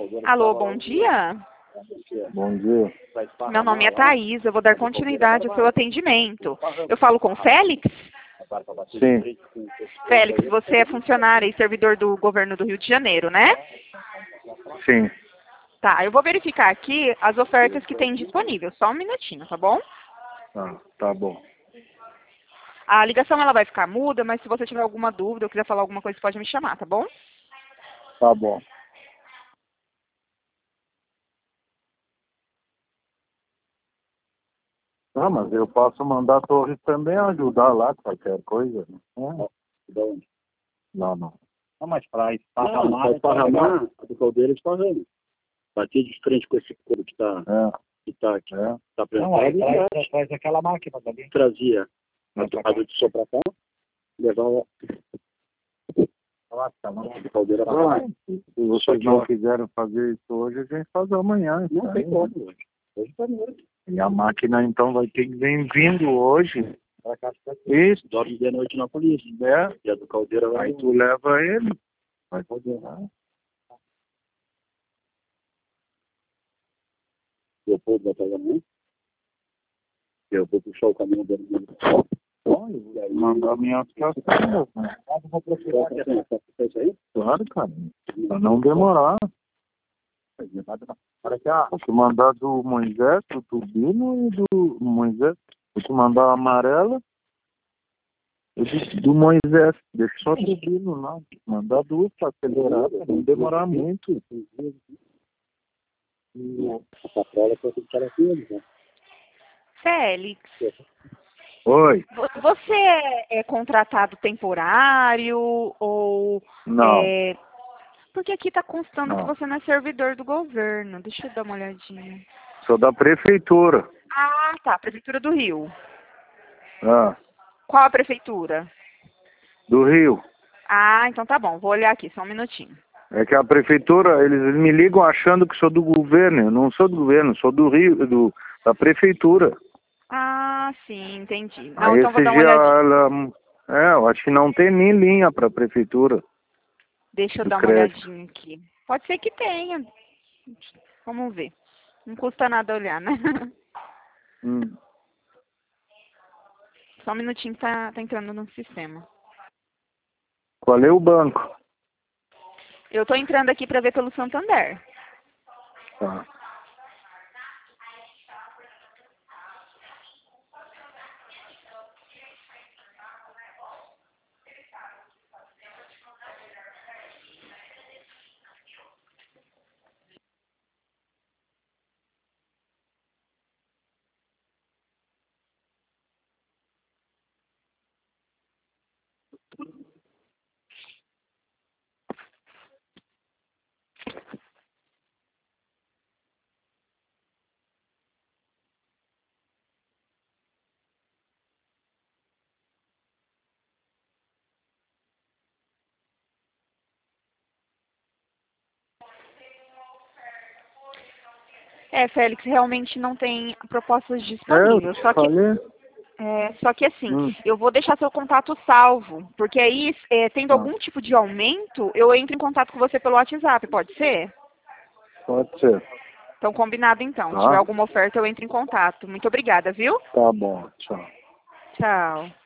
Alô, bom dia. Bom dia. Meu nome é Thaís, eu vou dar continuidade ao seu atendimento. Eu falo com o Félix? Sim, Félix, você é funcionário e servidor do governo do Rio de Janeiro, né? sim. Tá, eu vou verificar aqui as ofertas que tem disponível. Só um minutinho, tá bom? Tá bom. A ligação ela vai ficar muda, mas se você tiver alguma dúvida ou quiser falar alguma coisa, pode me chamar, tá bom? Tá bom. Ah, mas eu posso mandar a Torres também ajudar lá, qualquer coisa. Não, não. Não, mas para esparramar, a do Caldeira esparrama. Bater de frente com esse couro que está aqui. Tá Não, aí apresentado. traz aquela máquina também. Trazia a tocada de som para cá, levava a do Caldeira para lá. Se vocês não quiserem fazer isso hoje, a gente faz amanhã. Não tem como hoje. Hoje está noite. E a máquina, então, vai ter que vir vindo hoje. Para cá, Isso. dorme de noite na polícia. E a do Caldeira vai. Aí tu leva ele. Vai poder. Eu vou botar a mão. Eu vou puxar o caminhão dele. Mandar minhas caçadas, né? Eu vou procurar isso aí. Claro, cara. Pra não demorar. Vou te mandar do Moisés, do Tubino e do Moisés. Vou te mandar a amarela e do Moisés. Deixa só o Tubino lá. Mandar duas pra acelerar, pra não demorar muito. A patrola foi tudo para aqui, né? Félix, Oi. você é contratado temporário ou... Não. Porque aqui está constando Não. que você não é servidor do governo. Deixa eu dar uma olhadinha. Sou da prefeitura. Ah, tá. Prefeitura do Rio. Ah, Qual a prefeitura? do Rio. Ah, então tá bom. Vou olhar aqui, só um minutinho. É que a prefeitura, eles me ligam achando que sou do governo. Eu não sou do governo, sou do Rio, da prefeitura. Ah, sim, entendi. Não, Aí então vou esse dar uma dia olhadinha. eu acho que não tem nem linha para a prefeitura. Deixa eu do dar uma crédito. olhadinha aqui. Pode ser que tenha. Vamos ver. Não custa nada olhar, né? Só um minutinho que tá entrando no sistema. Qual é o banco? Eu tô entrando aqui para ver pelo Santander. Tá. Félix, realmente não tem propostas disponíveis. Só que assim, eu vou deixar seu contato salvo, porque aí, tendo algum tipo de aumento, eu entro em contato com você pelo WhatsApp, pode ser? Pode ser. Então, combinado então. Tá. Se tiver alguma oferta, eu entro em contato. Muito obrigada, viu? Tá bom, tchau. Tchau.